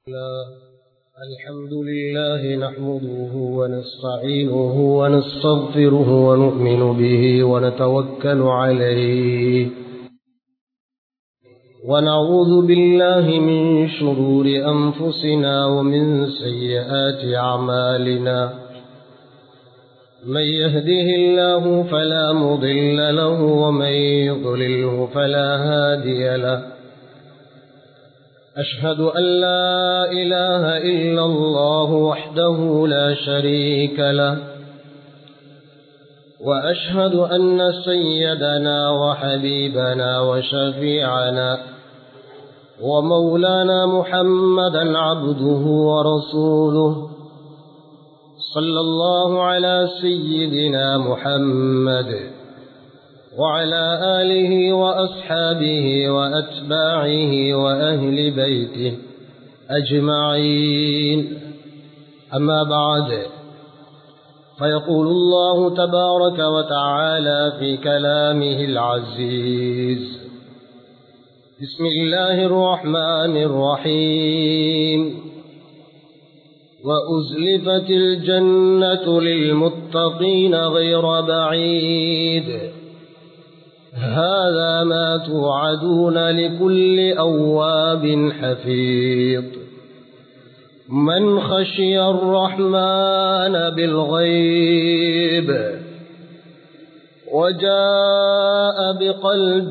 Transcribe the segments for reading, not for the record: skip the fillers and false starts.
الحمد لله نحمده ونستعينه ونستغفره ونؤمن به ونتوكل عليه ونعوذ بالله من شرور أنفسنا ومن سيئات أعمالنا من يهده الله فلا مضل له ومن يضلله فلا هادي له أشهد أن لا إله إلا الله وحده لا شريك له وأشهد أن سيدنا وحبيبنا وشفيعنا ومولانا محمدا عبده ورسوله صلى الله على سيدنا محمد وعلى آله وأصحابه وأتباعه وأهل بيته أجمعين أما بعد فيقول الله تبارك وتعالى في كلامه العزيز بسم الله الرحمن الرحيم وأزلفت الجنة للمتقين غير بعيد هذا ما توعدون لكل أواب حفيظ من خشي الرحمن بالغيب وجاء بقلب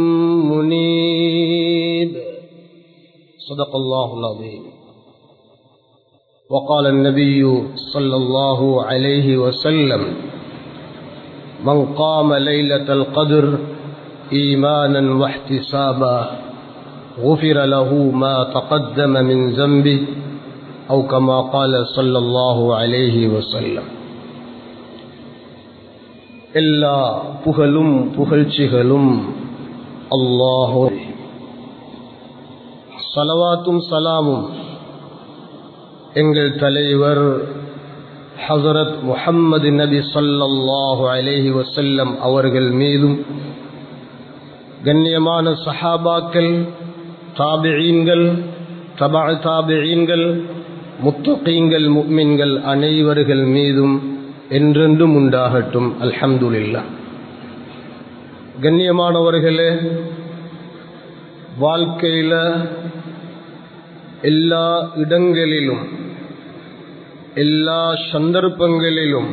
منيب صدق الله العظيم. وقال النبي صلى الله عليه وسلم من قام ليلة القدر إيمانا واحتسابا غفر له ما تقدم من ذنبه أو كما قال صلى الله عليه وسلم. எல்லா புகழும் புகழ்ச்சிகளும் அல்லாஹ். ஸலவாத்தும் ஸலாமும் எங்கள் தலைவர் ஹஸரத் முஹம்மது நபி ஸல்லல்லாஹு அலைஹி வஸல்லம் அவர்கள் மீதும் கண்ணியமான சஹாபாக்கள், தாபிஈன்கள், தபஅ தாபிஈன்கள், முத்தகீன்கள், முஃமின்கள் அனைவர்கள் மீதும் என்றென்றும் உண்டாகட்டும். அல்ஹம்துலில்லாஹ். கண்ணியமானவர்களே, வாழ்க்கையில எல்லா இடங்களிலும் எல்லா சந்தர்ப்பங்களிலும்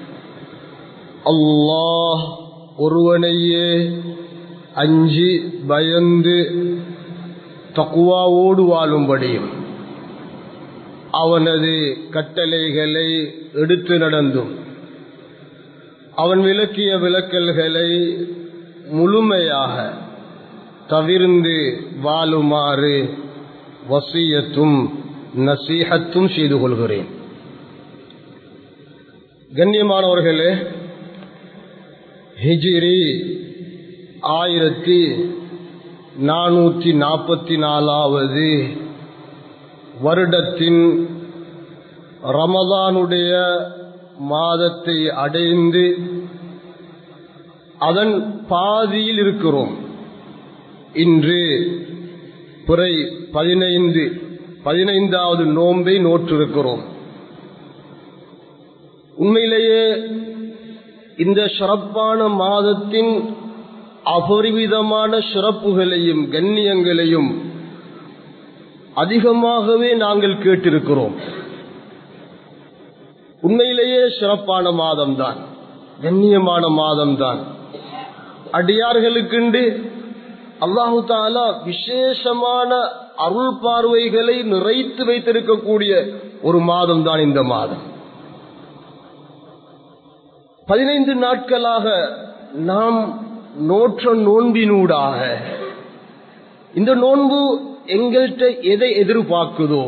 அல்லாஹ் ஒருவனையே அஞ்சி பயந்து தக்வாவோடு வாழும்படியும் அவனது கட்டளைகளை எடுத்து நடந்தும் அவன் விலக்கிய விலக்கல்களை முழுமையாக தவிர்ந்து வாழுமாறு வசியத்தும் நசீஹத்தும் செய்து கொள்கிறேன். கண்ணியமானவர்களே, ஹிஜ்ரி 1444 வருடத்தின் ரமலானுடைய மாதத்தை அடைந்து அதன் பாதியில் இருக்கிறோம். இன்று பிறை 15வது நோன்பை நோற்றிருக்கிறோம். உண்மையிலேயே இந்த சிறப்பான மாதத்தின் அபரிவிதமான சிறப்புகளையும் கண்ணியங்களையும் அதிகமாகவே நாங்கள் கேட்டிருக்கிறோம். உண்மையிலேயே சிறப்பான மாதம்தான், கண்ணியமான மாதம்தான். அடியார்களுக்கு அல்லாஹு தஆலா விசேஷமான அருள் பார்வைகளை நிறைத்து வைத்திருக்கக்கூடிய ஒரு மாதம் தான் இந்த மாதம். 15 நாட்களாக நாம் நோற்ற நோன்பினூடாக இந்த நோன்பு எங்கள்கிட்ட எதை எதிர்பார்க்குதோ,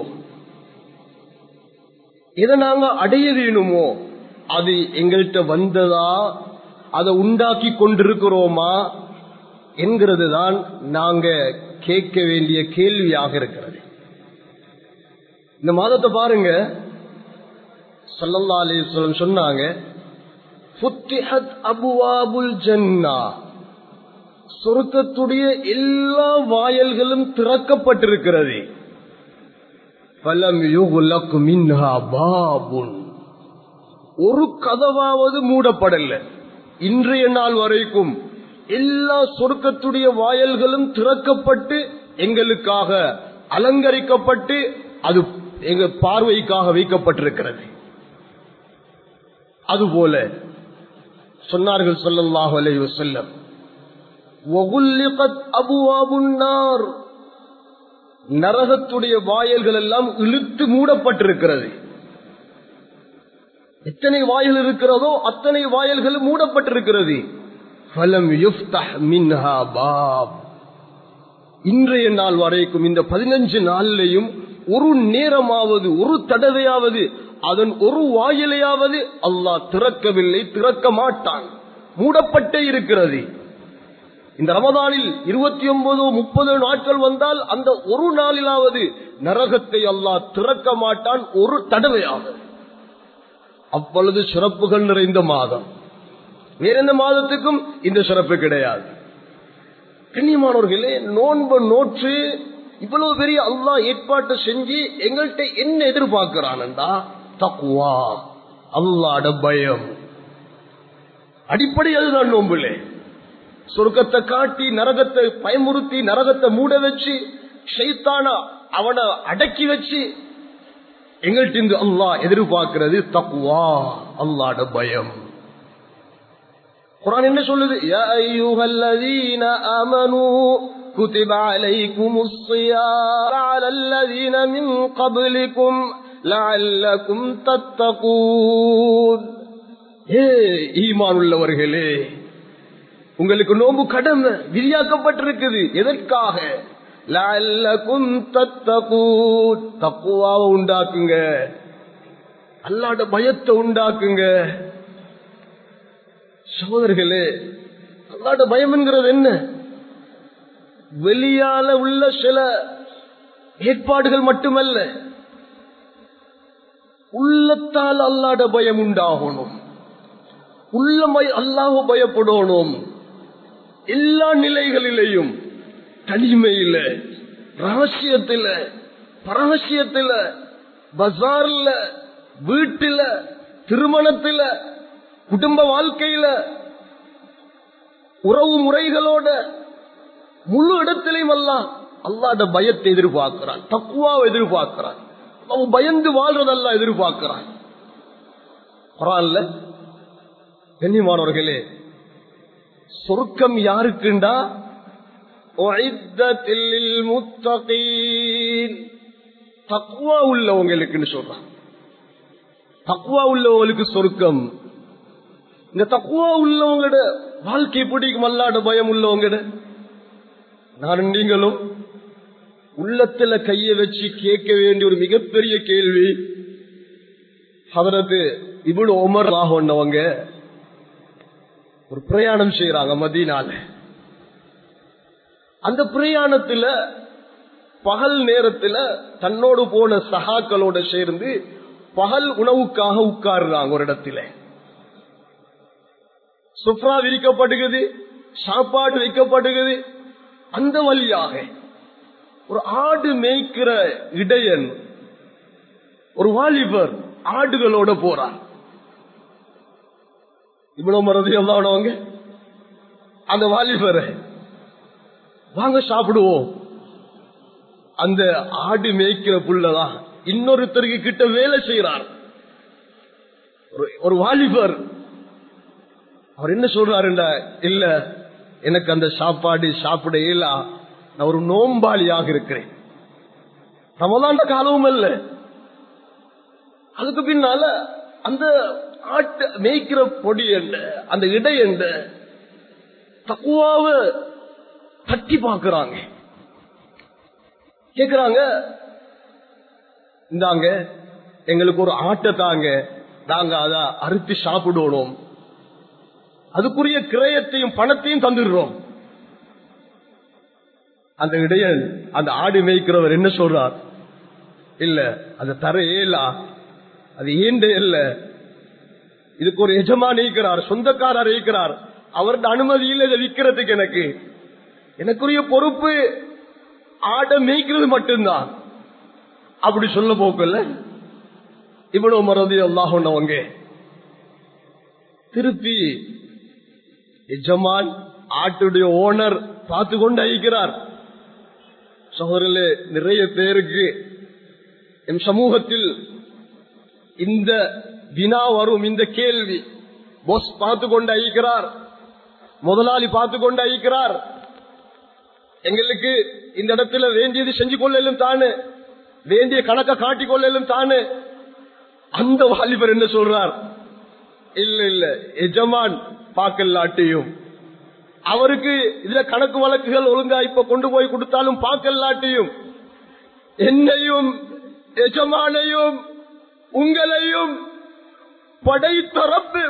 எதை நாங்க அடைய வேணுமோ அது எங்கள்கிட்ட வந்ததா, அதை உண்டாக்கி கொண்டிருக்கிறோமா என்கிறது தான் நாங்க கேட்க வேண்டிய கேள்வியாக இருக்கிறது. இந்த மாதத்தை பாருங்க, ஸல்லல்லாஹு அலைஹி வஸல்லம் சொன்னாங்க, ஃபுத்திஹத் அபுவாபுல் ஜன்னா, சொர்க்கத்துடைய எல்லா வாயல்களும் திறக்கப்பட்டிருக்கிறது. ஃபலம் யுக்லக் மின்ஹா பாபுன், ஒரு கதவாவது மூடப்படல. இன்றைய நாள் வரைக்கும் எல்லா சொர்க்கத்துடைய வாயல்களும் திறக்கப்பட்டு எங்களுக்காக அலங்கரிக்கப்பட்டு அது எங்க பார்வைக்காக வைக்கப்பட்டிருக்கிறது. அதுபோல சொன்னார்கள் ஸல்லல்லாஹு அலைஹி வஸல்லம், வகுல்லிகத் அபுவாபுன் நார், நரகத்துடைய வாயல்கள் எல்லாம் இழுத்து மூடப்பட்டிருக்கிறது. எத்தனை வாயில் இருக்கிறதோ அத்தனை வாயல்கள் மூடப்பட்டிருக்கிறது. ஃபலம் யுஃப்தஹ் மின்ஹா பாப், இன்றைய நாள் வரைக்கும் இந்த 15 நாளிலேயும் ஒரு நேரமாவது ஒரு தடவையாவது அதன் ஒரு வாயிலையாவது அல்லாஹ் திறக்கவில்லை, திறக்க மாட்டான், மூடப்பட்டே இருக்கிறது. இந்த ரமதானில் 29-30 நாட்கள் வந்தால் அந்த ஒரு நாளிலாவது நரகத்தை அல்லாஹ் திறக்க மாட்டான், ஒரு தடவையாவது. அப்பொழுது சிறப்புகள் நிறைந்த மாதம். வேற எந்த மாதத்துக்கும் இந்த சிறப்பு கிடையாது. கண்ணியமானவர்களே, நோன்பு நோற்று இவ்வளவு பெரிய அல்லாஹ் ஏற்பாட்டை செஞ்சு எங்கள்கிட்ட என்ன எதிர்பார்க்கிறான்டா? தக்வா, அல்லாஹ்வுடைய பயம். அடிப்படை அதுதான் நோன்புல. சொர்க்கத்தை காட்டி நரகத்தை பயமுறுத்தி நரகத்தை மூட வச்சு ஷைத்தான அவனை அடக்கி வச்சு எங்கள்கிட்ட அல்லாஹ் எதிர்பார்க்கிறது தக்வா, அல்லாஹ்வுடைய பயம். குர்ஆன் என்ன சொல்லுது? யா அய்யுஹல்லதீன ஆமனூ குதிப அலைக்குமுஸ் ஸியாம் அலல்லதீன மின் கப்லிக்கும் லஅல்லகும் தத்தகூன். ஏ ஈமான் உள்ளவர்களே, உங்களுக்கு நோன்பு கடமை விதியாக்கப்பட்டிருக்குது. எதற்காக? லஅல்லகும் தத்தகூன், தக்வாவை உண்டாக்குங்க, அல்லாஹ்வுடைய பயத்தை உண்டாக்குங்க. சகோதரர்களே, அல்லாஹ்வுடைய பயம் என்கிறது என்ன? வெளியால உள்ள சில ஏற்பாடுகள் மட்டுமல்ல, உள்ளத்தால் அல்லாஹ்வுடைய பயம் உண்டாகணும். உள்ளமை அல்லாஹ்வை பயப்படணும். எல்லா நிலைகளிலேயும், தனிமையில, ரகசியத்தில, பரகசியத்தில, பஜார்ல, வீட்டில, திருமணத்தில, குடும்ப வாழ்க்கையில, உறவு முறைகளோட முழு இடத்திலையும் அல்லாஹ்வுடைய பயத்தை எதிர்பார்க்கிறான், தக்வாவை எதிர்பார்க்கிறான். அவன் பயந்து வாழ்றதெல்லாம் எதிர்பார்க்கிறான். குர்ஆன்ல கண்ணியமானவர்களே, சொர்க்கம் யாருக்குண்டா? உஇத்தத்தில் லில் முத்தகீன், தக்வா உள்ளவங்களுக்குன்னு சொல்றான். தக்வா உள்ளவங்களுக்கு சொர்க்கம். இந்த தக்வா உள்ளவங்களோட வாழ்க்கை பிடிக்கும், அல்லாஹ்வுடைய பயம் உள்ளவங்களோட. நான் நீங்களும் உள்ளத்துல கைய வச்சு கேட்க வேண்டிய ஒரு மிகப்பெரிய கேள்வி. ஹதரத் இப்னு உமர் ராஹுவன்னவங்க ஒரு பிரயாணம் செய்யறாங்க மதீனால. அந்த பிரயாணத்துல பகல் நேரத்துல தன்னோடு போன சஹாக்களோட சேர்ந்து பகல் உணவுக்காக உட்கார்றாங்க ஒரு இடத்துல. சுப்ரா விரிக்கப்படுகிறது, சாப்பாடு வைக்கப்படுகிறது. அந்த வழியாக ஒரு ஆடு மேய்க்கிற இடையன், ஒரு வாலிபர் ஆடுகளோட போறார். இவ்வளவு மறதி எல்லாம் அந்த வாலிபரை வாங்க சாப்பிடுவோம். அந்த ஆடு மேய்க்கிற புள்ளதான் இன்னொருத்தருக்கு கிட்ட வேலை செய்யறார். ஒரு வாலிபர் அவர் என்ன சொல்றாருண்டா, இல்ல எனக்கு அந்த சாப்பாடு சாப்பிட இயலா, நான் ஒரு நோம்பாளியாக இருக்கிறேன், ரமலான் காலமும் அல்ல. அதுக்கு பின்னால அந்த ஆட்டு மேய்க்கிற பொடி என்ன, அந்த இடை என்ன, தக்குவாவை தட்டி பார்க்கிறாங்க. கேக்குறாங்க, இந்தாங்க எங்களுக்கு ஒரு ஆட்டை தாங்க, நாங்க அத அறுத்து சாப்பிடணும், அதுக்குரிய கிரயத்தையும் பணத்தையும் தந்துடுறோம். அந்த இடையன், அந்த ஆடு மேய்க்கிறவர் என்ன சொல்றார், இல்ல அது தர ஏலா, அது ஏண்ட இல்ல, இதுக்கு ஒரு எஜமான் இருக்கிறார், சொந்தக்காரர் இருக்கிறார், அவருடைய அனுமதியில் இதை விற்கிறதுக்கு எனக்குரிய பொறுப்பு ஆடை மேய்க்கிறது மட்டும்தான். அப்படி சொல்ல போக்கல இப்னு உமர் ரலியல்லாஹு அன்ஹு திருப்பி எஜமான் ஆட்டுடைய ஓனர் பார்த்து கொண்டு அழைக்கிறார். சகோதரர்களே, நிறைய பேருக்கு என் சமூகத்தில் இந்த வினா வரும், இந்த கேள்வி. பாஸ் பார்த்து கொண்டு அழைக்கிறார், முதலாளி பார்த்து கொண்டு அழைக்கிறார், எங்களுக்கு இந்த இடத்துல வேண்டியது செஞ்சு கொள்ளும் தானே, வேண்டிய கணக்கை காட்டிக் கொள்ளும் தானே. அந்த வாலிபர் என்ன சொல்றார்? இல்ல இல்ல, எஜமான் பார்க்கலாட்டியும் அவருக்கு இதுல கணக்கு வழக்குகள் ஒழுங்கா இப்ப கொண்டு போய் கொடுத்தாலும் பார்க்கலாட்டியும் என்னையும் எஜமானையும் உங்களையும் படைத்த ரப்பு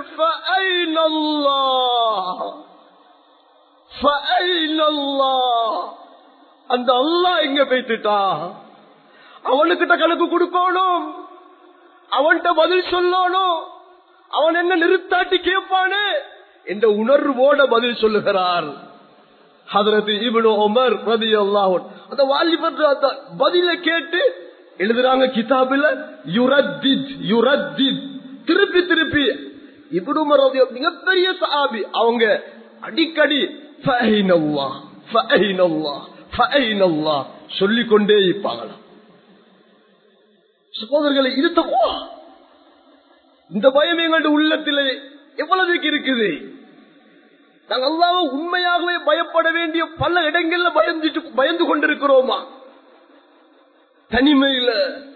அந்த அல்லாஹ் எங்க போய்த்துட்டா? அவனுக்கிட்ட கணக்கு கொடுக்கணும், அவன்கிட்ட பதில் சொல்லணும். அவன் என்ன நிறுத்தாட்டி கேட்பானே என்ற உணர்வோட பதில் சொல்லுகிறார் ஹஜ்ரத் இப்னு உமர் ரலியல்லாஹு அன்ஹு. அந்த வாலிபர் அந்த பதில கேட்டு எழுதுறாங்க கிதாபில, யுரத்தித் திருப்பி திருப்பி. இப்னு உமர் ரலியல்லாஹு மிகப்பெரிய சஹாபி, அவங்க அடிக்கடி ஃபஅய்னல்லாஹ் ஃபஅய்னல்லாஹ் ஃபஅய்னல்லாஹ் சொல்லிக்கொண்டே இருப்பாங்களாம். சகோதரர்களே, இது தக்வா. இந்த பயம் எங்களுடைய உள்ளத்திலே எவ்வளவுக்கு இருக்குது? நாங்கள் அல்லாஹ்வை உண்மையாகவே பயப்பட வேண்டிய பல இடங்கள்ல பயந்து கொண்டிருக்கிறோமா? தனிமையில,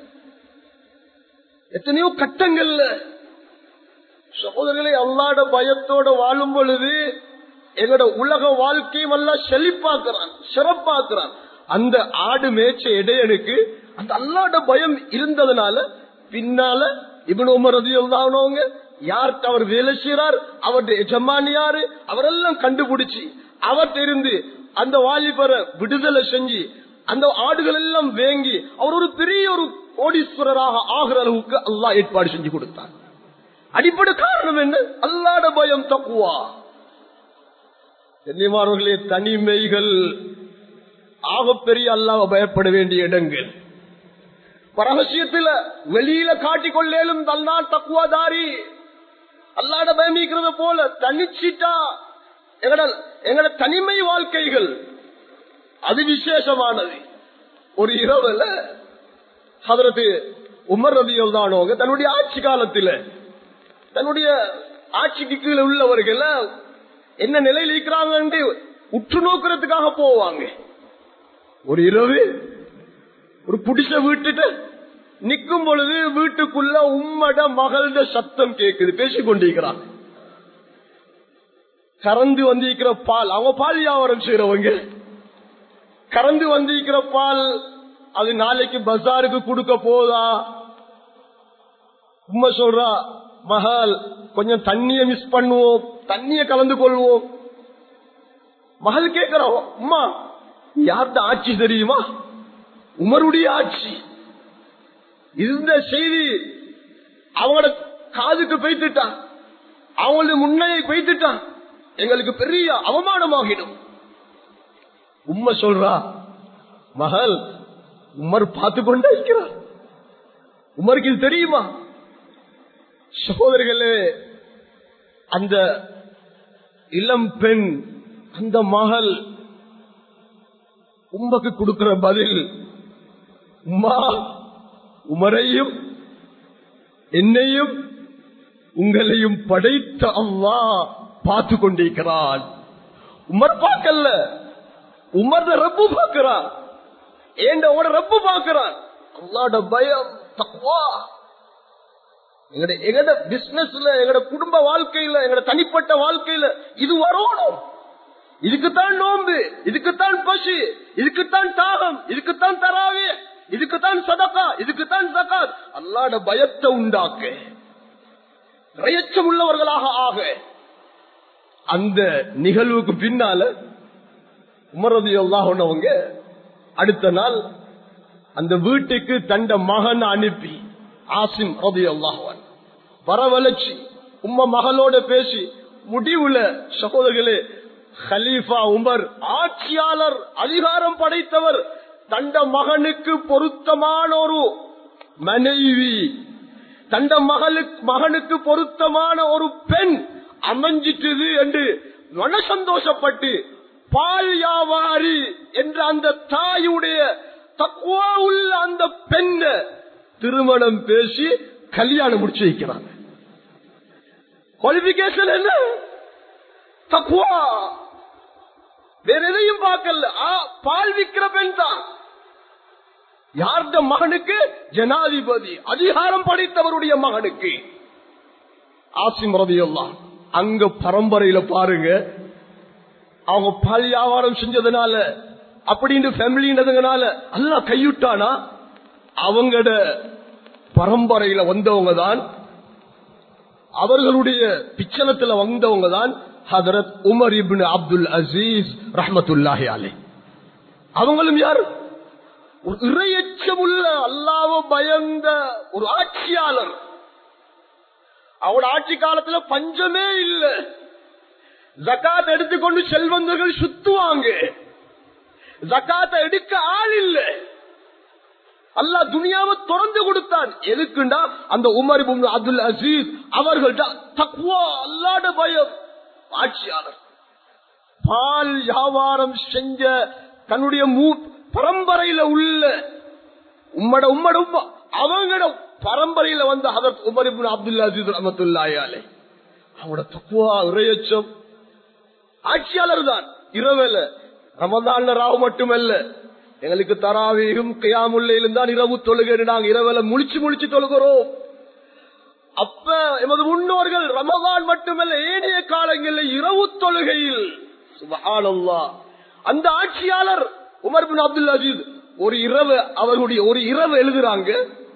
எத்தனையோ கட்டங்கள்ல. சகோதரர்களை, அல்லாஹ்வுடைய பயத்தோட வாழும் பொழுது எங்களோட உலக வாழ்க்கையும் எல்லாம் செழிப்பாக்குறான், சிறப்பாக்குறான். அந்த ஆடு மேய்ச்ச இடையனுக்கு அந்த அல்லாஹ்வுடைய பயம் இருந்ததுனால பின்னால இப்னு உமர் ரலியல்லாஹு அன்ஹு யார்கிட்ட அவர் வேலை செய்யறார், அவருடைய எஜமான் யாரு, அவரெல்லாம் கண்டுபிடிச்சு அவர்கிட்ட இருந்து அந்த வாலிபரை விடுதலை செஞ்சு அந்த ஆடுகள் எல்லாம் வேங்கி அவர் ஒரு பெரிய ஒரு கோடீஸ்வரராக ஆகிற அளவுக்கு அல்லாஹ் ஏற்பாடு செஞ்சு கொடுத்தார். அடிப்படை காரணம் என்ன? அல்லாஹ்வுடைய பயம், தக்வா. கண்ணியமானவர்களே, தனிமைகள் ஆகப்பெரிய அல்லாஹ்வை பயப்பட வேண்டிய இடங்கள். ரகசியத்துல வெளியில காட்டிக்கொள்ளேலும் அல்லாஹ் தக்வாதாரி. அல்லாஹ்வுடைய பயம் இருக்கிறது போல தனிச்சிட்டா எங்கட தனிமை வாழ்க்கைகள் அது விசேஷமானது. ஒரு இரவுல ஹஜ்ரத் உமர் ரலியல்லாஹு அன்ஹு தன்னுடைய ஆட்சி காலத்துல தன்னுடைய ஆட்சிக்கு கீழே உள்ளவர்கள் என்ன நிலையில் இருக்கிறாங்க உற்று நோக்கிறதுக்காக போவாங்க. ஒரு இரவு ஒரு புடிச்ச வீட்டுட்டு நிக்கும் பொழுது வீட்டுக்குள்ள உம்மட மகளோட சத்தம் கேக்குது, பேசிக் கொண்டிருக்கிறாங்க. கறந்து வந்திருக்கிற பால், அவங்க பால் வியாபாரம் செய்யறவங்க, கறந்து வந்திருக்கிற பால் அது நாளைக்கு பஜாருக்கு கொடுக்க போதா? உம்மை சொல்றா, மகள் கொஞ்சம் தண்ணிய மிஸ் பண்ணுவோம், தண்ணிய கலந்து கொள்வோம். மகள் கேட்கிறோம், அம்மா யார்கிட்ட ஆட்சி தெரியுமா? உமருடைய ஆட்சி. இந்த செய்தி அவங்களோட காதுக்கு போய்த்துட்டான், அவங்களுடைய முன்னையை போய்த்துட்டான், எங்களுக்கு பெரிய அவமானமாகிடும். உம்மை சொல்றா, மகள் உமர் பார்த்து கொண்டே இருக்கிறார், உமருக்கு இது தெரியுமா? சகோதரர்களே, அந்த இளம் பெண், அந்த மகள் உமக்கு கொடுக்கிற பதில், உம்மா உமரையும் என்னையும் உங்களையும் படைத்த அல்லாஹ் பார்த்து கொண்டிருக்கிறான். உமர் பார்க்கல, உமர் ரப்பு பார்க்கிறான், ஏண்டோட ரப்பு பார்க்கிறான். அல்லாஹ்வுடைய பயம், தக்வா எங்கட பிசினஸ்ல, எங்கட குடும்ப வாழ்க்கையில, எங்கட தனிப்பட்ட வாழ்க்கையில இது வரணும். இதுக்குத்தான் நோன்பு, இதுக்குத்தான் பசி, இதுக்குத்தான் தாகம், இதுக்குத்தான் தராவே, இதுக்குத்தான் சதகா, இதுக்குத்தான் ஜகாத். அல்லாஹ்வுடைய பயத்தை உண்டாக்க, இறையச்சம் உள்ளவர்களாக ஆக. அந்த நிகழ்வுக்கு பின்னால உமர் ரலியல்லாஹு அன்ஹு அடுத்த நாள் அந்த வீட்டுக்கு தண்ட மகன் அனுப்பி, ஆசிம் ரலியல்லாஹு அன்ஹு வரவழைச்சி உம்ம மகளோட பேசி முடிவுல, சகோதரர்களே, கலீஃபா உமர் ஆட்சியாளர், அதிகாரம் படைத்தவர், தண்ட மகனுக்கு பொருத்தமான ஒரு மனைவி தண்ட மகனுக்கு பொருத்தமான ஒரு பெண் அமைஞ்சிட்டது என்று மன சந்தோஷப்பட்டு பால் வியாபாரி என்ற அந்த தாயுடைய தக்குவா உள்ள அந்த பெண்ணை திருமணம் பேசி கல்யாணம் முடிச்சு வைக்கிறாங்க. குவாலிபிகேஷன் என்ன? தக்குவா. வேற எதையும் பார்க்கல. பால் விக்கிற பெண் தான். யார்த மகனுக்கு? ஜனாதிபதி அதிகாரம் படைத்தவருடைய மகனுக்கு. ஆசிம் ரலியல்லாஹு அங்க பரம்பரையில பாருங்க, அவங்க பால் வியாபாரம் செஞ்சதுனால அப்படின்னு ஃபேமிலின்றதுனால அல்லாஹ் கையுட்டானா? அவங்களோட பரம்பரையில வந்தவங்க தான், அவர்களுடைய பிச்சலத்துல வந்தவங்க தான் ஹதரத் உமர் இப்னு அப்துல் அசீஸ் ரஹ்மத்துல்லாஹி அலைஹி. அவங்களும் யார்? ஒரு இறையச்சமுள்ள அல்லாஹ்வை பயந்த ஒரு ஆட்சியாளர். அவரோட ஆட்சி காலத்துல பஞ்சமே இல்ல. ஜகாத் எடுத்துக்கொண்டு செல்வந்தர்கள் சுத்துவாங்க. ஜகாத்தை எடுக்க ஆள் இல்ல. அல்லாஹ் துனியாவை திறந்து கொடுத்தான். எதுக்குண்டா அந்த உமர் இப்னு அப்துல் அசீஸ் அவர்கள்ட்ட தக்வா, அல்லாஹ்வுடைய பயம். ஆட்சியாளர் பால் வியாபாரம் செஞ்ச தன்னுடைய பரம்பரையில உள்ள உம்மட அவங்களோட பரம்பரையில வந்த ஹதரத் உமர் இப்னு அப்துல் அசீஸ் ரஹ்மத்துல்லாஹி அலைஹி அவங்களோட தக்வா இறையச்சம். ஆட்சியாளர் தான். இரவுல ரமதான்ல ராவு மட்டுமல்ல, எங்களுக்கு தராவீகும் கியாமுல் லைலும் தான் இரவு தொழுகை. நாங்க இரவுல முழிச்சு தொழுகிறோம். அப்ப எமது முன்னோர்கள் ரமதான் மட்டுமல்ல ஏனைய காலங்களில் இரவு தொழுகையில் சுப்ஹானல்லாஹ். அந்த ஆட்சியாளர் உமர் இப்னு அப்துல் அசீஸ் ஒரு இரவு எழுதுறாங்க.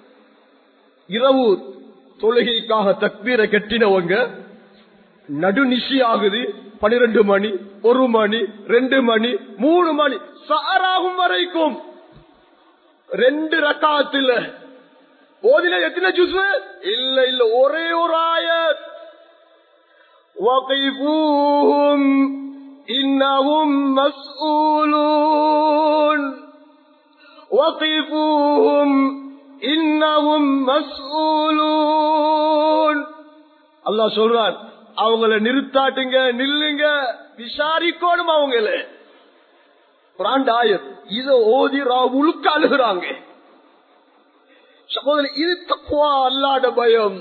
இரவு தொழுகைக்காக தக்பீரை கட்டினவங்க நடுநிசி ஆகுது. 12 மணி, 1 மணி, 2 மணி, 3 மணி சாராகும் வரைக்கும் 2 ரக்காத்துல ஓதின எத்தனை ஜுஸ்? இல்ல ஒரே ஒரு ஆயத். வகிஃபூஹும் இன்னஹும் மஸ்ஊலூன், வகிஃபூஹும் இன்னஹும் மஸ்ஊலூன். அல்லாஹ் சொல்றான், அவங்கள நிறுத்தாட்டுங்க, நில்லுங்க, விசாரிக்கணும் அவங்கள. குர்ஆன் ஆயத் இத ஓதி முழுக்க அழுகிறாங்க. சகோதரி, இது தக்வா, அல்லாஹ்வுடைய பயம்.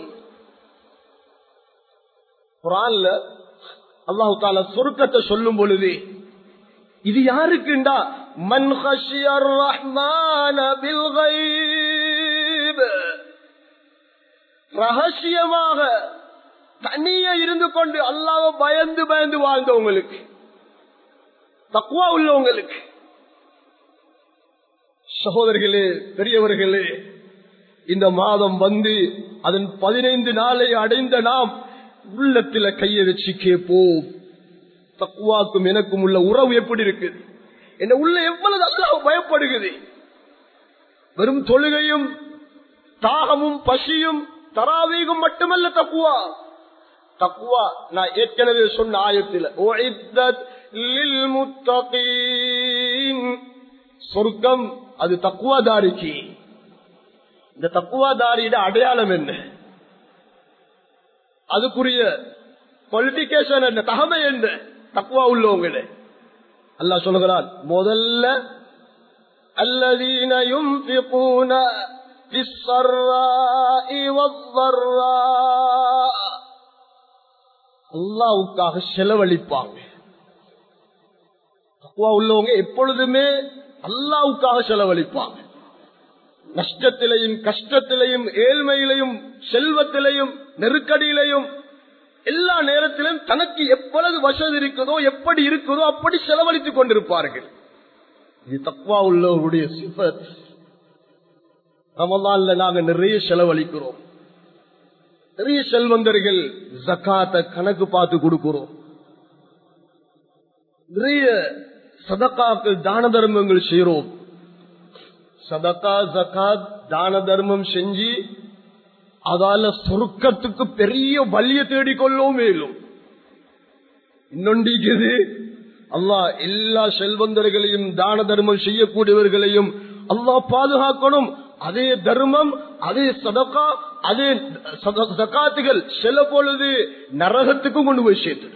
குர்ஆன்ல அல்லாஹ் தஆலா சொர்க்கத்தை சொல்லும் பொழுது இது யாருக்குண்டா மன் ஹஷியர் ரஹ்மான பில் கைப், ரகசியமாக தனியா இருந்து கொண்டு அல்லாஹ்வை பயந்து வாழ்ந்தவங்களுக்கு, தக்வா உள்ளவங்களுக்கு. சகோதரர்களே, பெரியவர்களே, இந்த மாதம் வந்து அதன் 15 நாளை அடைந்த நாம் உள்ளத்துல கையை வச்சு கேட்போம், தக்வாக்கும் எனக்கும் உள்ள உறவு எப்படி இருக்குது? என்ன உள்ள எவ்வளவு அல்லாஹ் பயப்படுகிறது? வெறும் தொழுகையும் தாகமும் பசியும் தராவீகும் மட்டுமல்ல தக்வா. தக்வா நான் ஏற்கனவே சொன்ன ஆயத்தில் சொர்க்கம் அது தக்வாதாரிக்கு. இந்த தக்வாதாரியோட அடையாளம் என்ன? அதுக்குரிய குவாலிபிகேஷன் என்ன? தகமை என்ன? தக்வா உள்ளவங்களே அல்லாஹ் சொல்கிறான், முதல்ல அல்லதீன யுன்ஃபிகூன ஃபிஸ்ஸர்ராஇ வஸ்ஸர்ரா, அல்லாஹ்வுக்காக செலவழிப்பாங்க. தக்வா உள்ளவங்க எப்பொழுதுமே அல்லாஹ்வுக்காக செலவழிப்பாங்க. நஷ்டத்திலையும் கஷ்டத்திலையும் ஏழ்மையிலையும் செல்வத்திலையும் நெருக்கடியிலையும் எல்லா நேரத்திலும் தனக்கு எவ்வளவு வசதி இருக்குதோ எப்படி இருக்குதோ அப்படி செலவழித்துக் கொண்டிருப்பார்கள். இது தக்வா உள்ளவருடைய சிஃபத். ரமலான்ல நாங்க நிறைய செலவழிக்கிறோம். நிறைய செல்வந்தர்கள் ஜகாத்தை கணக்கு பார்த்து கொடுக்கிறோம். நிறைய சதகாக்கள் தான தர்மங்கள் செய்யறோம். சதகா ஜகாத் தான தர்மம் செஞ்சு அதால சொர்க்கத்துக்கு பெரிய வலிய தேடிக்கொள்ளவும் மேலும். இன்னொன்று அல்லாஹ் எல்லா செல்வந்தர்களையும் தான தர்மம் செய்யக்கூடியவர்களையும் அல்லாஹ் பாதுகாக்கணும். அதே தர்மம், அதே சதகா, அதே ஜகாத்துகள் சில பொழுது நரகத்துக்கும் கொண்டு போய் சேர்த்து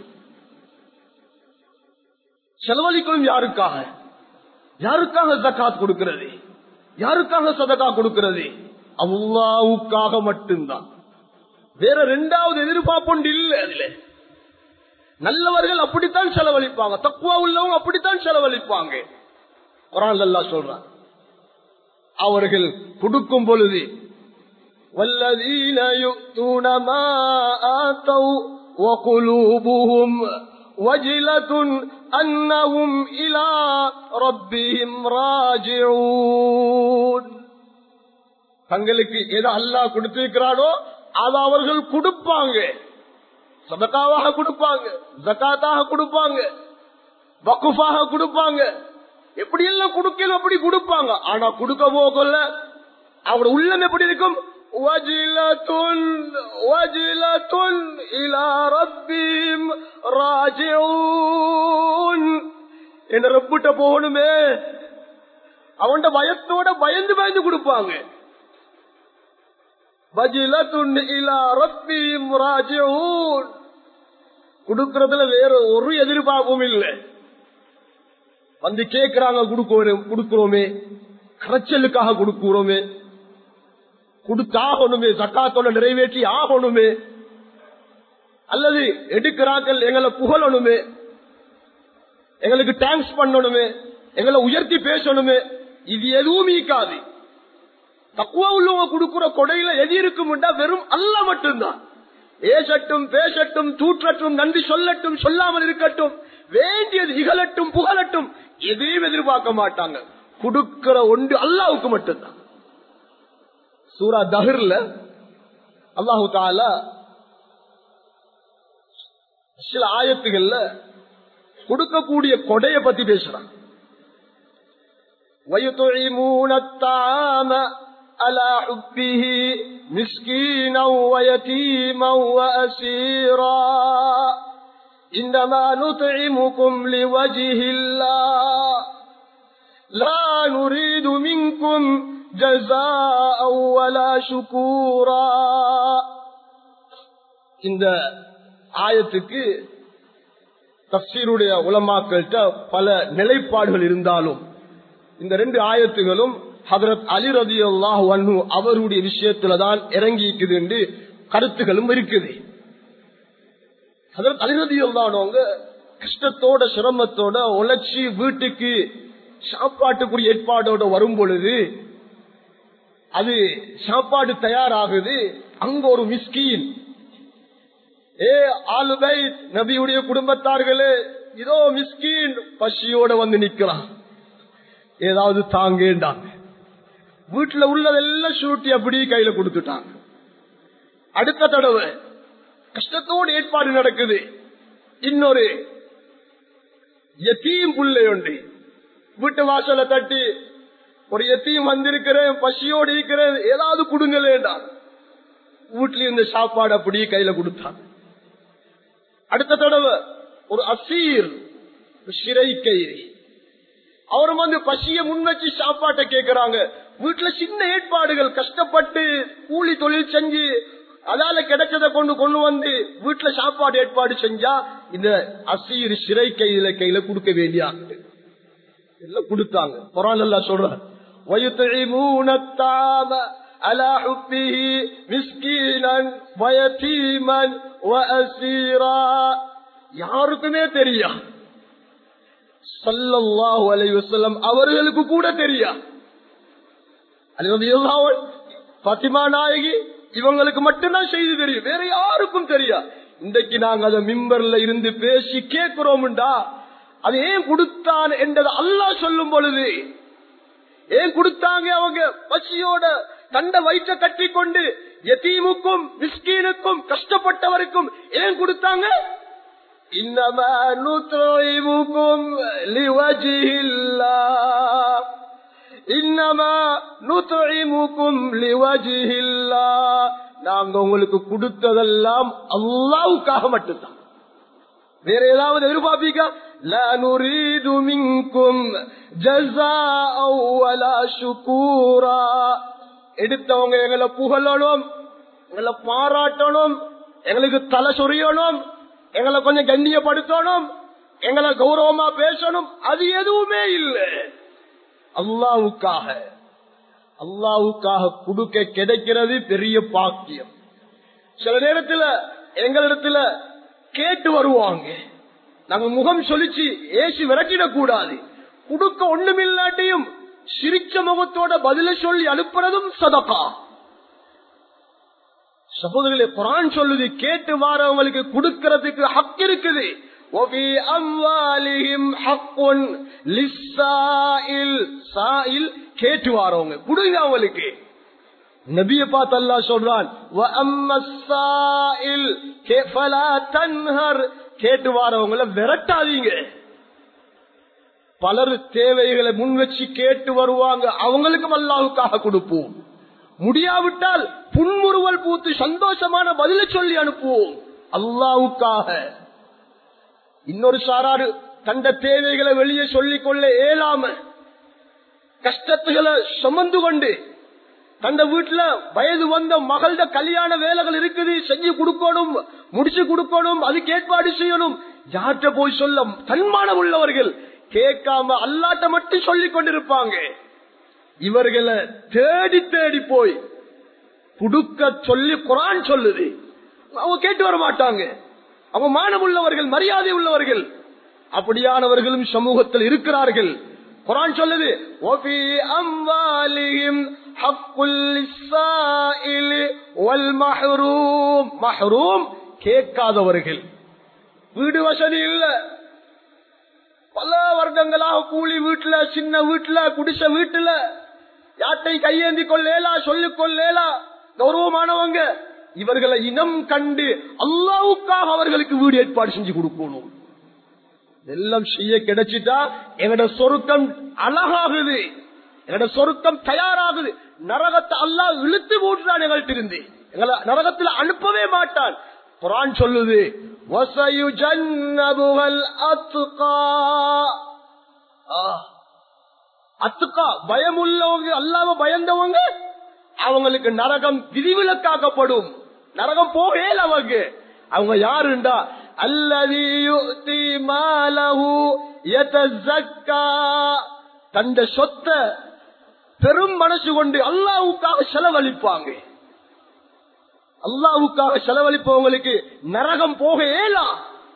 செலவழிக்கணும். யாருக்காக? யாருக்காக ஜகாத் கொடுக்கிறது? யாருக்காக சதகா கொடுக்கிறது? அல்லாஹ்வுக்காக மட்டும்தான். வேற இரண்டாவது எதிர்பார்ப்பு இல்லை. அதுல நல்லவர்கள் அப்படித்தான் செலவழிப்பாங்க, தக்வா உள்ளவங்க அப்படித்தான் செலவழிப்பாங்க. குர்ஆன்ல அல்லாஹ் சொல்றான், அவர்கள் கொடுக்கும் பொழுது வல்லதீன யுத்தூன மா ஆதௌ வகுலூபுஹும் வஜிலத்துன் அன்னஹும் இலா ரப்பிஹிம் ராஜிஊன். தங்களுக்கு எதை அல்லாஹ் கொடுத்திருக்கிறானோ அதை அவர்கள் கொடுப்பாங்க. சதகாவாக கொடுப்பாங்க, ஜகாத்தாக கொடுப்பாங்க, வக்ஃபாக கொடுப்பாங்க. எப்படி எல்லாம் கொடுக்கல அப்படி கொடுப்பாங்க. ஆனா கொடுக்க போகல அவரோட உள்ளம் எப்படி இருக்கும்? வஜிலத்துன் வஜிலத்துன் இலா ரப்பிஹிம் ராஜிஊன். என்ன ரப்பிட்ட போகணுமே, அவன்ட பயத்தோட பயந்து பயந்து கொடுப்பாங்க. வஜிலத்துன் இலா ரப்பிஹிம் ராஜிஊன். கொடுக்கறதுல வேற ஒரு எதிர்பார்ப்பும் இல்லை. வந்து கேட்கிறாங்க, கொடுக்கிறோமே, கரைச்சலுக்காக கொடுக்கிறோமே, கொடுத்தாகணுமே, ஜக்காத்தோட நிறைவேற்றி ஆகணுமே, அல்லது எடுக்கிறார்கள் எங்களை புகழணுமே, எங்களுக்கு தேங்க்ஸ் பண்ணணுமே, எங்களை உயர்த்தி பேசணுமே, இது எதுவும் ஈக்காது. தக்குவா உள்ளவங்க கொடுக்கிற கொடையில எது இருக்கும்டா வெறும் அல்லாஹ் மட்டும்தான். ஏசட்டும், பேசட்டும், தூற்றட்டும், நன்றி சொல்லட்டும், சொல்லாமல் இருக்கட்டும், வேண்டியது இகழட்டும், புகழட்டும், எதையும் எதிர்பார்க்க மாட்டாங்க. கொடுக்கிற ஒன்று அல்லாஹ்வுக்கு மட்டும்தான். சூரா தஹ்ர்ல அல்லாஹு தஆலா சில ஆயத்துகள்ல கொடுக்கக்கூடிய கொடையை பத்தி பேசுறான். وَيُطْعِمُونَ الطَّعَامَ عَلَى حُبِّهِ مِسْكِينًا وَيَتِيمًا وَأَسِيرًا إِنَّمَا نُطْعِمُكُمْ لِوَجْهِ اللَّهِ لَا نُرِيدُ مِنكُمْ جَزَاءً وَلَا شُكُورًا. இந்த ஆயத்துக்கு தஃசீருடைய உலமாக்கள்கிட்ட பல நிலைப்பாடுகள் இருந்தாலும் இந்த ரெண்டு ஆயத்துகளும் ஹஜ்ரத் அலி ரலியல்லாஹு அன்ஹு அவருடைய விஷயத்துலதான் இறங்கி இருக்குது என்று கருத்துகளும் இருக்குது. ஹஜ்ரத் அலி ரலியல்லாஹு அன்ஹு கஷ்டத்தோட சிரமத்தோட உழைச்சி வீட்டுக்கு சாப்பாட்டுக்குரிய ஏற்பாடோட வரும் பொழுது அது சாப்பாடு தயாராகுது. அங்க ஒரு மிஸ்கீன், ஆலுபை நபியுடைய குடும்பத்தார்களே, இதோ மிஸ்கீன் பசியோட வந்து நிக்கிறான், ஏதாவது தாங்கேண்டாங்க. வீட்டுல உள்ளதெல்லாம் சூட்டி அப்படி கையில கொடுத்துட்டாங்க. அடுத்த தடவை கஷ்டத்தோடு ஏற்பாடு நடக்குது. இன்னொரு யத்தீம் புள்ளை ஒன்று வீட்டு வாசல தட்டி, ஒரு யத்தீம் வந்திருக்கிறேன், பசியோடு இருக்கிறேன், ஏதாவது கொடுங்களேண்டா. வீட்டுல இருந்த சாப்பாடு அப்படியே கையில கொடுத்தாங்க. அடுத்த தடவை ஒரு அசீர், சிறை கைதி, அவரும் வந்து பசிய முன்வச்சு சாப்பாட்டை கேட்கிறாங்க. வீட்டுல சின்ன ஏற்பாடுகள், கஷ்டப்பட்டு கூலி தொழில் செஞ்சு அதால கிடைச்சதை கொண்டு வந்து வீட்டுல சாப்பாடு ஏற்பாடு செஞ்சா இந்த அசீர் சிறை கையில கொடுக்க வேண்டிய எல்லாம் கொடுத்தாங்க. குர்ஆன் அல்லாஹ் சொல்றார், وَيُطْعِمُونَ الطَّعَامَ عَلَى حُبِّهِ مِسْكِينًا وَيَتِيمًا وَأَسِيرًا. யாருக்குமே தெரியா, ஸல்லல்லாஹு அலைஹி வஸல்லம் அவர்களுக்கு கூட தெரியா. அலி ரலியல்லாஹு அன்ஹு, ஃபாத்திமா நாயகி, இவங்களுக்கு மட்டும்தான் செய்தி தெரியும், வேற யாருக்கும் தெரியா. இன்றைக்கு நாங்க அதை மிம்பர்ல இருந்து பேசி கேட்கிறோம்டா, அது ஏன் கொடுத்தான் என்றது அல்லாஹ் சொல்லும் பொழுது, ஏன் கொடுத்தாங்க? அவங்க பசியோட தண்ட வயிற்ற கட்டி கொண்டு யதீமுக்கும் மிஸ்கீனுக்கும் கஷ்டப்பட்டவருக்கும் ஏன் கொடுத்தாங்க? இன்னமா நுத்இமுகும் லிவஜ்ஹில்லாஹ், இன்னமா நுத்இமுகும் லிவஜ்ஹில்லாஹ். நாங்க உங்களுக்கு கொடுத்ததெல்லாம் அல்லாஹ்வுக்காக மட்டும்தான், வேற ஏதாவது எதிர்பார்ப்பீங்க? லா நுரீது மின்கும் ஜஸாஅ வலா ஷுகூரா. எடுத்தவங்க எங்களை புகழணும், எங்களை பாராட்டணும், எங்களுக்கு தலை சொரியணும், எங்களை கொஞ்சம் கண்ணியப்படுத்தணும், எங்களை கௌரவமா பேசணும், அது எதுவுமே இல்லை. அல்லாஹ்வுக்காக கொடுக்க கிடைக்கிறது பெரிய பாக்கியம். சில நேரத்துல எங்களிடத்துல கேட்டு வருவாங்க, நாங்க முகம் சொல்லிச்சு ஏசி விரட்டிடக் கூடாது. கொடுக்க ஒண்ணுமில்லாட்டியும் சிரிச்ச முகத்தோட பதில சொல்லி அனுப்புறதும் சதகா. சகோதரர்களே, குர்ஆன் சொல்லுது கேட்டு வாரவங்களுக்கு கொடுக்கிறதுக்கு ஹக் இருக்குது. وَفِي أَمْوَالِهِمْ حَقٌّ لِلسَّائِلِ சாயில் கேட்டு வாரவங்க கொடுங்க அவங்களுக்கு. நபியை பார்த்து அல்லாஹ் சொல்றான், وَأَمَّا السَّائِلِ فَلَا تَنْهَرْ கேட்டு வாரவங்களை விரட்டாதீங்க. பலர் தேவைகளை முன் வச்சு கேட்டு வருவாங்க, அவங்களுக்கும் அல்லாஹ்வுக்காக கொடுப்போம். முடியாவிட்டால் புன்முறுவல் பூத்து சந்தோஷமான பதில சொல்லி அனுப்புவோம் அல்லாஹ்வுக்காக. இன்னொரு சாராரு தந்த தேவைகளை வெளியே சொல்லிக் கொள்ள இயலாம கஷ்டத்துகளை சுமந்து கொண்டு தந்த வீட்டுல வயது வந்த மகள கல்யாண வேலைகள் இருக்குது, செஞ்சு கொடுக்கணும், முடிச்சு கொடுக்கணும், அதுக்கு ஏற்பாடு செய்யணும். யார்கிட்ட போய் சொல்ல தன்மானம் உள்ளவர்கள் கேட்காம அல்லாட்ட மட்டும் சொல்லிக் கொண்டிருப்பாங்க. இவர்களை தேடி தேடி போய் குடுக்க சொல்லி குர்ஆன் சொல்லுது. அவங்க கேட்டு வர மாட்டாங்க. அவங்க மானம் உள்ளவர்கள், மரியாதை உள்ளவர்கள். அப்படியானவர்களும் சமூகத்தில் இருக்கிறார்கள். குர்ஆன் சொல்லுது, وَفِي أَمْوَالِهِمْ حَقٌّ لِلسَّائِلِ وَالْمَحْرُومِ மஹ்ரூம் கேட்காதவர்கள். வீடு வசதி இல்ல, பல வருடங்களாக கூலி வீட்டுல, சின்ன வீட்டுல, குடிச வீட்டுல, யாட்டை கையேந்தி கொள்ளேலா, சொல்லிக் கொள்ளேலா, கௌரவமானவங்க. இவர்களை இனம் கண்டு அல்லாஹ்வுக்காக அவர்களுக்கு வீடு ஏற்பாடு செஞ்சு கொடுக்கணும். எல்லாம் செய்ய கிடைச்சிட்டா எங்கட சொருக்கம் அழகாகுது, எங்கட சொருக்கம் தயாராகுது. நரகத்தை அல்லாஹ் இழுத்து போட்டுறான், எங்கள்கிட்ட இருந்து எங்களை நரகத்தில் அனுப்பவே மாட்டான். குர்ஆன் சொல்லுது, வஸயுஜன்னபுல் அத்கா. அத்கா பயமுள்ளவங்க, அல்லாஹ்வை பயந்தவங்க, அவங்களுக்கு நரகம் விதிவிலக்காக்கப்படும். நரகம் போகல அவங்க யாருண்டா, அல்லதீ யுதி மாலஹு யதஸக்கா, தந்த சொத்தை பெரும் மனசு கொண்டு அல்லாஹ்வுக்காக செலவழிப்பாங்க. அல்லாஹ்வுக்காக செலவழிப்பவங்களுக்கு நரகம் போக இயலா.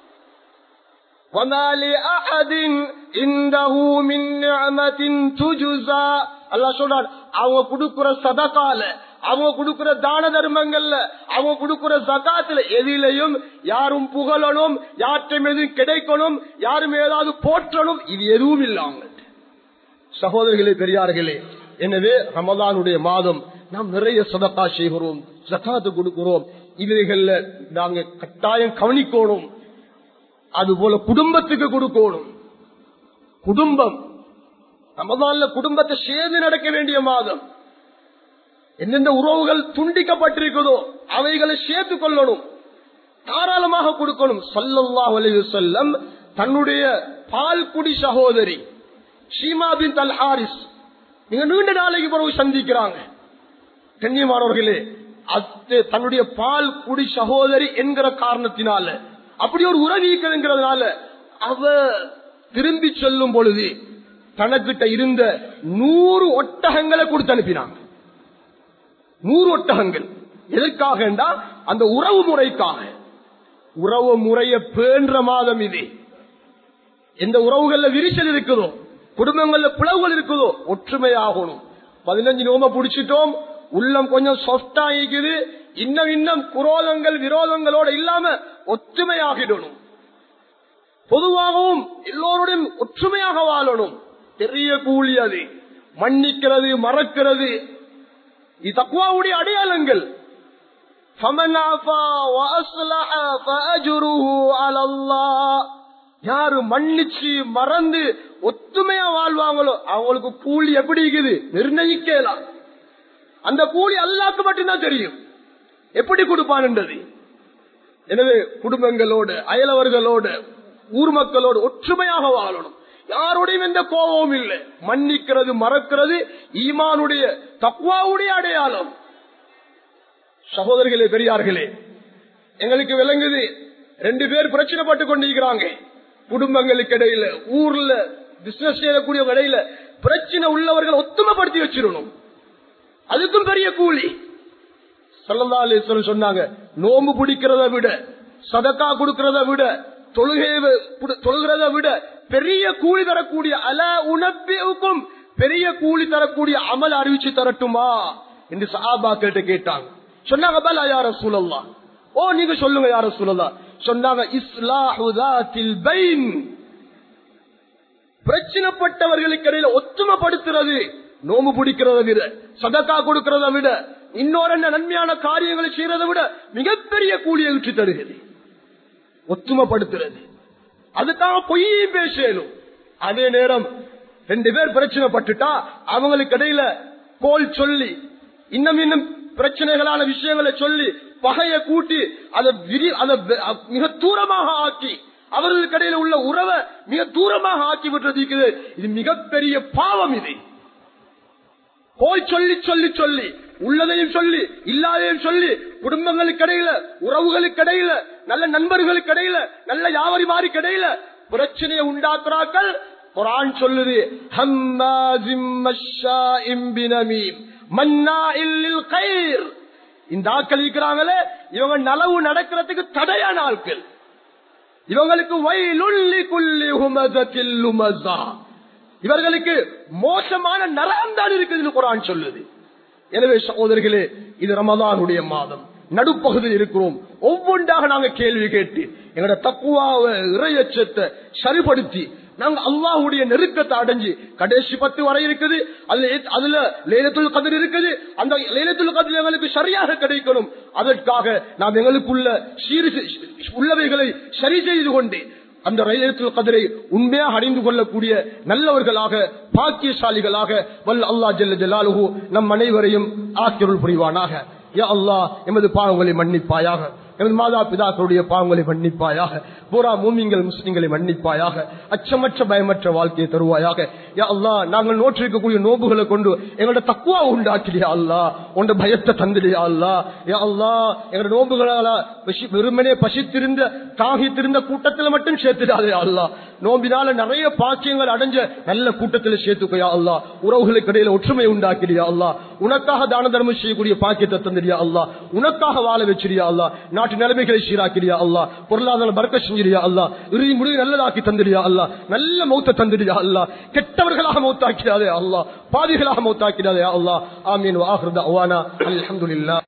وَمَا لِأَحَدٍ عِندَهُ مِن نِّعْمَةٍ تُجْزَى. அல்லாஹ் சொல்றார், அவங்க கொடுக்கிற சதகால, அவங்க கொடுக்கிற தான தர்மங்கள்ல, அவங்க கொடுக்கிற ஜகாத்துல எதிலையும் யாரும் புகழணும், யாற்றையும் எதுவும் கிடைக்கணும், யாரும் ஏதாவது போற்றணும், இது எதுவும் இல்லை அவங்கள்ட்ட. சகோதரர்களே, பெரியார்களே, எனவே ரமலானுடைய மாதம் நாம் நிறைய சதகா செய்கிறோம், ஜகாத்து கொடுக்கிறோம். இவைகள்ல நாங்க கட்டாயம் கவனிக்கணும். அதுபோல குடும்பத்துக்கு கொடுக்கணும். குடும்பம் ரமலான்ல குடும்பத்தை சேர்ந்து நடக்க வேண்டிய மாதம். எந்தெந்த உறவுகள் துண்டிக்கப்பட்டிருக்கிறதோ அவைகளை சேர்த்து கொள்ளணும், தாராளமாக கொடுக்கணும். ஸல்லல்லாஹு அலைஹி வஸல்லம் தன்னுடைய பால்குடி சகோதரி ஷீமா பின்த் அல் ஹாரிஸ் நீங்க நீண்ட நாளைக்கு பிறகு சந்திக்கிறாங்க. கண்ணியமானவர்களே, தன்னுடைய பால் குடி சகோதரி என்கிற காரணத்தினால, அப்படி ஒரு உறவீக்கிறதுனால, அவ திரும்பி செல்லும் பொழுது தனக்கிட்ட இருந்த 100 ஒட்டகங்களை கொடுத்து அனுப்பினாங்க. 100 ஒட்டகங்கள். எதற்காக? அந்த உறவு முறைக்காக. உறவு முறைய பேன்ற மாதம் இது. எந்த உறவுகள்ல விரிசல் இருக்குதோ, குடும்பங்கள்ல பிளவுகள் இருக்குதோ, ஒற்றுமையாகணும். 15 நோம்ப புடிச்சிட்டோம், உள்ளம் கொஞ்சம் சாஃப்டா இருக்குது, இன்னும் குரோதங்கள் விரோதங்களோட இல்லாம ஒற்றுமையாகிடணும். பொதுவாகவும் எல்லோருடையும் ஒற்றுமையாக வாழணும். பெரிய கூலி அது. மன்னிக்கிறது, மறக்கிறது, இது தக்வாவுடைய அடையாளங்கள். யாரு மன்னிச்சு மறந்து ஒத்துமையா வாழ்வாங்களோ அவங்களுக்கு கூலி எப்படி இருக்குது நிர்ணயிக்கலாம். அந்த கூலி அல்லாஹ்வுக்கு மட்டும்தான் தெரியும் எப்படி கொடுப்பான்ன்றது. எனவே குடும்பங்களோடு, அயலவர்களோடு, ஊர் மக்களோடு ஒற்றுமையாக வாழணும். யாருடையும் எந்த கோபமும் இல்லை. மன்னிக்கிறது மறக்கிறது ஈமானுடைய தக்வாவுடைய அடையாளம். சகோதரர்களே, பெரியார்களே, எங்களுக்கு விளங்குது 2 பேர் பிரச்சனைப்பட்டு கொண்டிருக்கிறாங்க. குடும்பங்களுக்கு இடையில, ஊர்ல பிசினஸ் செய்யக்கூடிய இடையில பிரச்சனை உள்ளவர்கள் ஒத்துமைப்படுத்தி வச்சிடணும். அதுக்கும் பெரிய கூலி. ஸல்லல்லாஹு அலைஹி வஸல்லம் சொன்னாங்க, நோம்பு பிடிக்கிறத விட, சதக்கா கொடுக்கிறத விட, தொழுகிறத விட பெரிய கூலி தரக்கூடிய அலா உனப்பியுக்கும் பெரிய கூலி தரக்கூடிய அமல் அறிவிச்சு தரட்டுமா என்று சஹாபாக்கிட்ட கேட்டாங்க. சொன்னாங்க, பலா யா ரசூலல்லாஹ். ஓ, நீங்க சொல்லுங்க யா ரசூலல்லாஹ். சொன்னாங்க, இஸ்லாஹு ذاتில் பைன், பிரச்சனைப்பட்டவர்களுக்கு இடையில ஒத்துமைப்படுத்துறது நோம்பு பிடிக்கிறத விட, சதக்கா கொடுக்கிறத விட, இன்னொரு நன்மையான காரியங்களை செய்யறதை விட மிகப்பெரிய கூலியை விட்டு தருகிறது. ஒத்துமைப்படுத்துறது, அதுக்காக பொய்யும் பேசலும். அதே நேரம் 2 பேர் பிரச்சனைப்பட்டுட்டா அவங்களுக்கு இடையில கோல் சொல்லி, இன்னும் பிரச்சனைகளான விஷயங்களை சொல்லி பகைய கூட்டி அதை மிக தூரமாக ஆக்கி, அவர்களுக்கு இடையில உள்ள உறவை மிக தூரமாக ஆக்கி விட்டுறது, இது மிகப்பெரிய பாவம். இது கோல் சொல்லி சொல்லி சொல்லி, உள்ளதையும் சொல்லி இல்லாதையும் சொல்லி, குடும்பங்களுக்கு இடையில, உறவுகளுக்கு இடையில, நல்ல நண்பர்களுக்கு இடையில, நல்ல வியாபாரிமாருக்கு இடையில பிரச்சனையை உண்டாக்குறாக்கள். குர்ஆன் சொல்லுது, ஹம்மாஸிம் மஷ்ஷாஇம் பினமீம் மன்னாஇல் லில் கைர். இந்த ஆட்கள் இருக்கிறாங்களே, இவங்க நலவு நடக்கிறதுக்கு தடையான ஆட்கள். இவங்களுக்கு வயலுல் லிகுல்லி ஹுமஸத்தில் லுமஸா, இவர்களுக்கு மோசமான நரகம் தான் இருக்குது குர்ஆன் சொல்லுது. எனவே சகோதரர்களே, இது ரமலானுடைய மாதம், நடுப்பகுதியில் இருக்கிறோம். ஒவ்வொன்றாக நாங்க கேள்வி கேட்டு எங்களோட தக்வாவை, இறையச்சத்தை சரிபடுத்தி நாங்க அல்லாஹ்வுடைய நெருக்கத்தை அடைஞ்சு, கடைசி 10 வரை இருக்குது, அதுல லைலத்துல் கத்ர் இருக்குது. அந்த லைலத்துல் கத்ர் எங்களுக்கு சரியாக கிடைக்கணும். அதற்காக நாம் எங்களுக்குள்ள உள்ளவைகளை சரி செய்து கொண்டு அந்த லைலத்துல் கத்ரை உண்மையாக அடைந்து கொள்ளக்கூடிய நல்லவர்களாக, பாக்கியசாலிகளாக வல்ல அல்லாஹ் ஜல்ல ஜலாலுஹு நம் அனைவரையும் ஆக்கியருள் புரிவானாக. யா அல்லாஹ், எமது பாவங்களை மன்னிப்பாயாக, எமது மாதா பிதாக்களுடைய பாவங்களை மன்னிப்பாயாக, பூரா மூமின்கள் முஸ்லிம்களை மன்னிப்பாயாக, அச்சமற்ற பயமற்ற வாழ்க்கையை தருவாயாக. யா அல்லாஹ், நாங்கள் நோற்றிருக்கக்கூடிய நோம்புகளை கொண்டு எங்களோட தக்வா உண்டாக்கிறியா அல்லாஹ், உண்ட பயத்தை தந்திரியா அல்லாஹ். யா அல்லாஹ், எங்களோட நோம்புகளால வெறுமனே பசித்திருந்த தாகித்திருந்த கூட்டத்தில் மட்டும் சேர்த்துடாதே அல்லாஹ். நோம்பினால நிறைய பாக்கியங்கள் அடைஞ்ச நல்ல கூட்டத்தில் சேர்த்துக்கையா அல்லாஹ். உறவுகளுக்கு இடையில ஒற்றுமை உண்டாக்கிறியா அல்லாஹ். உனக்காக தான தர்மம் செய்யக்கூடிய பாக்கியத்தை தந்திரியா அல்லாஹ். உனக்காக வாழ வச்சிரியா அல்லாஹ். நாட்டு நிலைமைகளை சீராக்கிறியா அல்லாஹ். பொருளாதார பரக்கத் செஞ்சிரியா அல்லாஹ். இறுதி முடிவு நல்லதாக்கி தந்திரியா அல்லாஹ். நல்ல மௌத்த தந்திரியா அல்லாஹ். கெட்டவர்களாக மௌத்தாக்கிறாதே அல்லாஹ். பாதிகளாக மௌத்தாக்கிறாதே அல்லாஹ். ஆமீன். வ ஆகிரு தஅவானா அல்ஹம்துலில்லாஹ்.